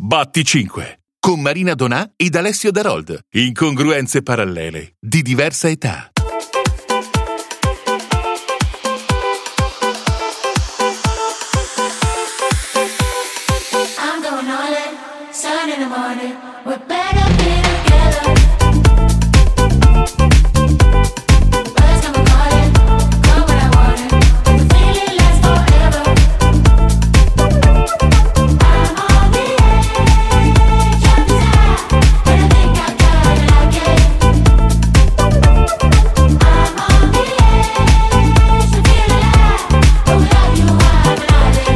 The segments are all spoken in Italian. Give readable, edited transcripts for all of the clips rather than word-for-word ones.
Batti 5 con Marina Donà ed Alessio Darold. Incongruenze parallele di diversa età. I'm going all in, sun in the morning. We're better be together. Birds come calling, come when I want it. The feeling lasts forever. I'm on the edge of desire, and I think I gotta like it. I'm on the edge to feel alive. Oh, love you, I'm alive.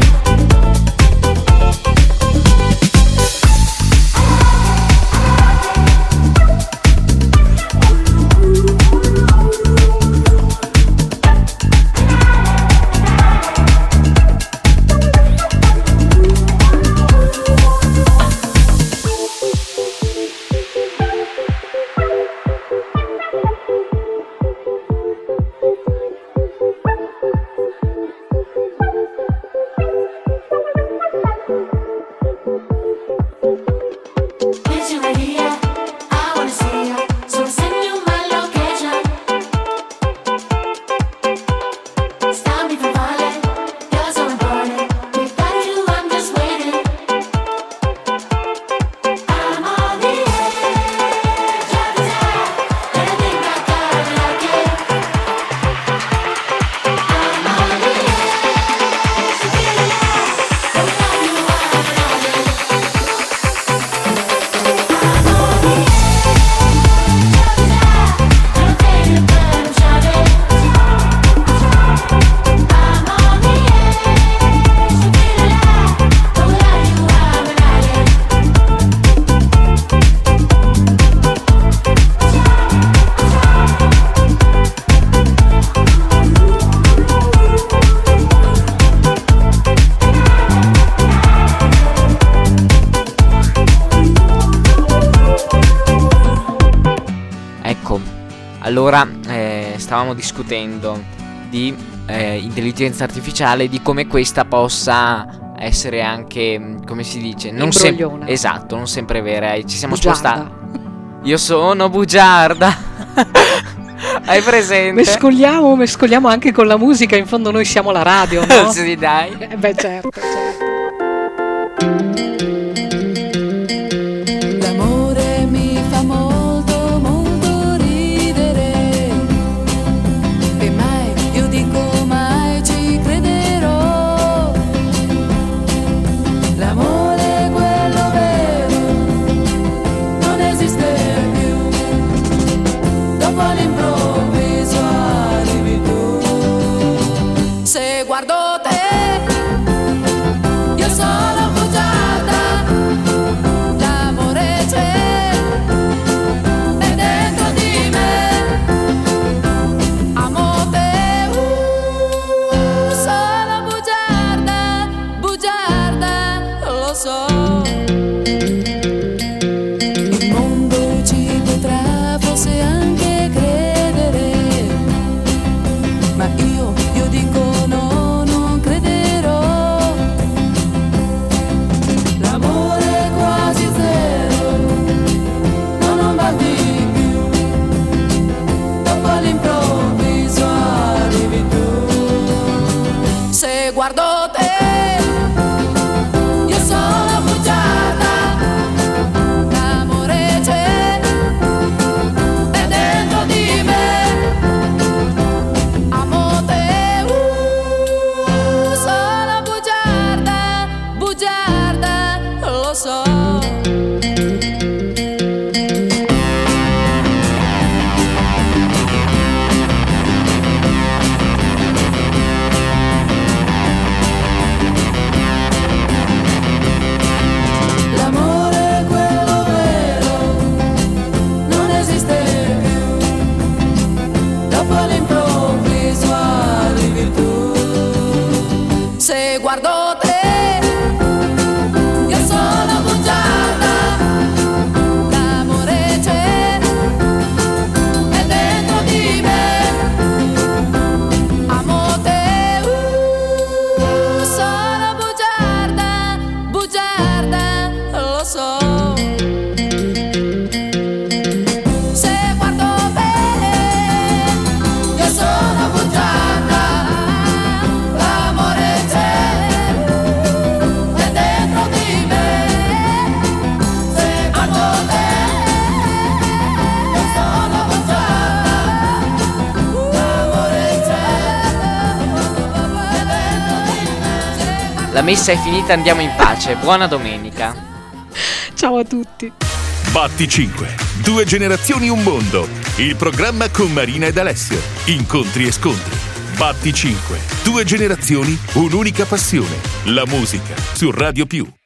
Wish you were here, I wanna see you. So send you my location. Stop me from falling, you're so important. Without you, I'm just waiting. I'm on the edge of desire, and I think I gotta like it. I'm on the edge to feel alive. Without you, I'm alive. Ecco, allora stavamo discutendo di intelligenza artificiale, di come questa possa essere anche, come si dice, non Imbrogliona. esatto, non sempre vera. E ci siamo Bugiarda. spostati. Io sono bugiarda. Hai presente? Mescoliamo anche con la musica, in fondo noi siamo la radio, no? Sì, dai. Beh, certo. L'amore mi fa molto, molto ridere. E mai, io dico mai ci crederò. L'amore è quello vero, non esiste più. Dopo all'improvviso arrivi tu. Se guardo te, io sono bugiarda. L'amore c'è, è dentro di me. Amo te, sono bugiarda, bugiarda, lo so. Il mondo ci potrà forse anche credere, ma io dico no, non crederò. L'amore è quasi zero, no, non va di più. Dopo all'improvviso arrivi tu. Se guardo te, io sono bugiarda. L'amore c'è, è dentro di me. Amo te, sono bugiarda, bugiarda, lo so. L'amore è quello vero, non esiste più. Dopo all'improvviso arrivi tu. Se guardo te, io sono bugiarda. La messa è finita, andiamo in pace. Buona domenica. Ciao a tutti. Batti 5. 2 generazioni, un mondo. Il programma con Marina ed Alessio. Incontri e scontri. Batti 5. 2 generazioni, un'unica passione. La musica su Radio Più.